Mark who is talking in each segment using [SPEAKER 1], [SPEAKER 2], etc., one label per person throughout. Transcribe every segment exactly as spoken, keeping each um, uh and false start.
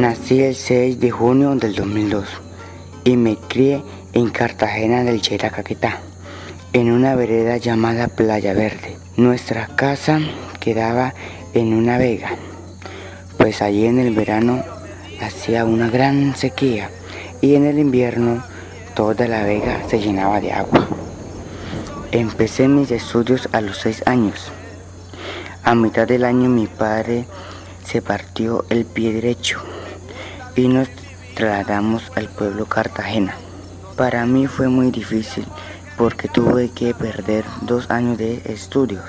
[SPEAKER 1] Nací el seis de junio del dos mil dos y me crié en Cartagena del Cheira, Caquetá, en una vereda llamada Playa Verde. Nuestra casa quedaba en una vega, pues allí en el verano hacía una gran sequía y en el invierno toda la vega se llenaba de agua. Empecé mis estudios a los seis años. A mitad del año mi padre se partió el pie derecho y nos trasladamos al pueblo Cartagena. Para mí fue muy difícil porque tuve que perder dos años de estudios,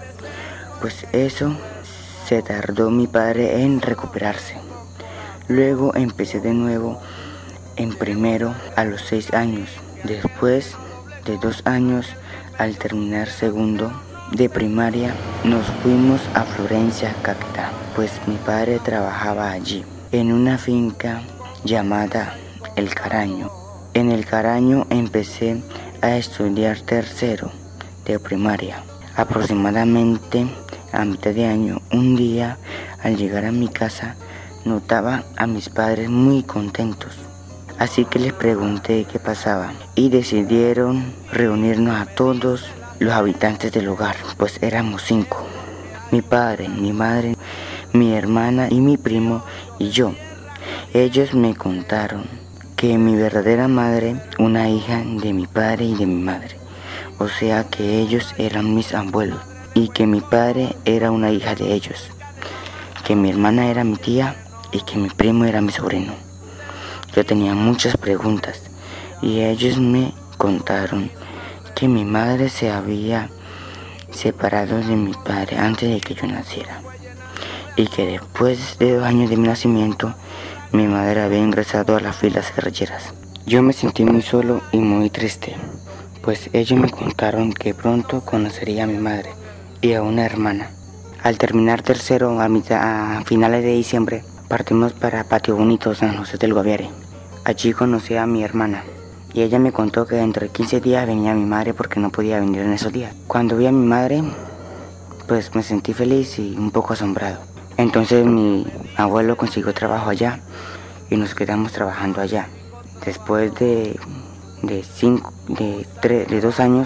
[SPEAKER 1] pues eso se tardó mi padre en recuperarse. Luego empecé de nuevo en primero a los seis años. Después de dos años, al terminar segundo de primaria, nos fuimos a Florencia, Caquetá, pues mi padre trabajaba allí, en una finca llamada El Caraño. En El Caraño empecé a estudiar tercero de primaria. Aproximadamente a mitad de año, un día, al llegar a mi casa, notaba a mis padres muy contentos. Así que les pregunté qué pasaba y decidieron reunirnos a todos los habitantes del hogar, pues éramos cinco. Mi padre, mi madre, mi hermana y mi primo y yo. Ellos me contaron que mi verdadera madre, una hija de mi padre y de mi madre, o sea que ellos eran mis abuelos, y que mi padre era una hija de ellos, que mi hermana era mi tía y que mi primo era mi sobrino. Yo tenía muchas preguntas y ellos me contaron que mi madre se había separado de mi padre antes de que yo naciera y que después de dos años de mi nacimiento mi madre había ingresado a las filas guerrilleras. Yo me sentí muy solo y muy triste, pues ellos me contaron que pronto conocería a mi madre y a una hermana. Al terminar tercero, a, mitad, a finales de diciembre, partimos para Patio Bonito, San José del Guaviare. Allí conocí a mi hermana y ella me contó que dentro de quince días venía mi madre porque no podía venir en esos días. Cuando vi a mi madre, pues me sentí feliz y un poco asombrado. Entonces mi abuelo consiguió trabajo allá y nos quedamos trabajando allá. Después de, de, cinco, de, tres, de dos años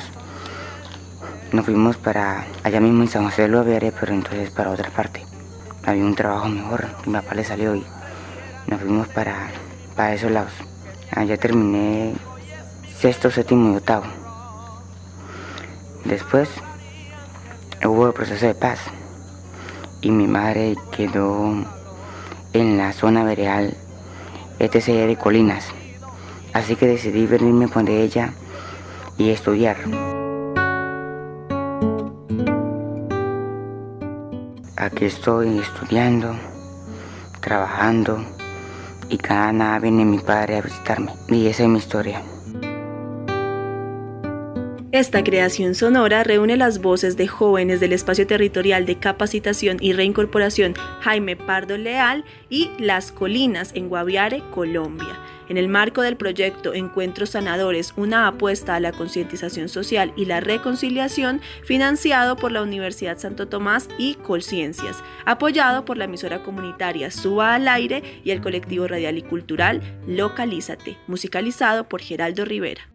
[SPEAKER 1] nos fuimos para allá mismo en San José del Guaviare, pero entonces para otra parte. Había un trabajo mejor, mi papá le salió y nos fuimos para, para esos lados. Allá terminé sexto, séptimo y octavo. Después hubo el proceso de paz y mi madre quedó en la zona veredal etcétera de Colinas. Así que decidí venirme con ella y estudiar. Aquí estoy estudiando, trabajando y cada nada viene mi padre a visitarme. Y esa es mi historia.
[SPEAKER 2] Esta creación sonora reúne las voces de jóvenes del Espacio Territorial de Capacitación y Reincorporación Jaime Pardo Leal y Las Colinas en Guaviare, Colombia, en el marco del proyecto Encuentros Sanadores, una apuesta a la concientización social y la reconciliación, financiado por la Universidad Santo Tomás y Colciencias, apoyado por la emisora comunitaria Suba al Aire y el colectivo radial y cultural Localízate, musicalizado por Geraldo Rivera.